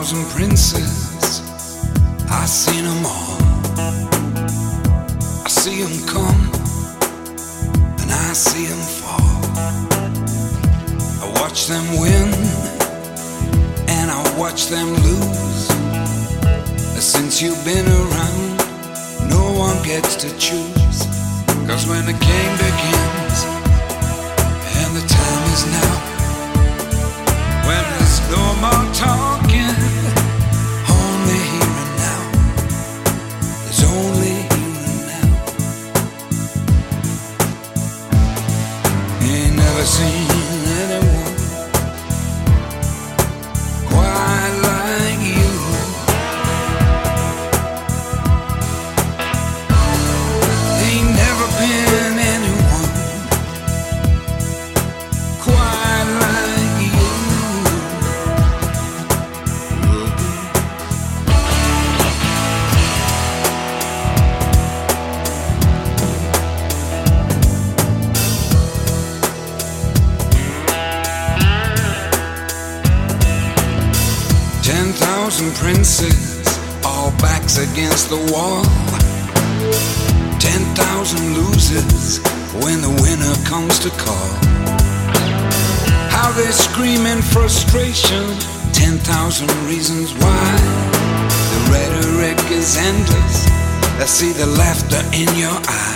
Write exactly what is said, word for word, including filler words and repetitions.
thousand princes, I seen them all. I see them come, and I see them fall. I watch them win, and I watch them lose. Since you've been around, no one gets to choose. Cause when the game begins, and the time is now, when there's no more talking, only here and now. There's only here and now. Ain't never seen anyone quite like you. Ain't never been anyone quite like you. Ten thousand princes, all backs against the wall. Ten thousand losers when the winner comes to call. How they scream in frustration, ten thousand reasons why. The rhetoric is endless, I see the laughter in your eyes.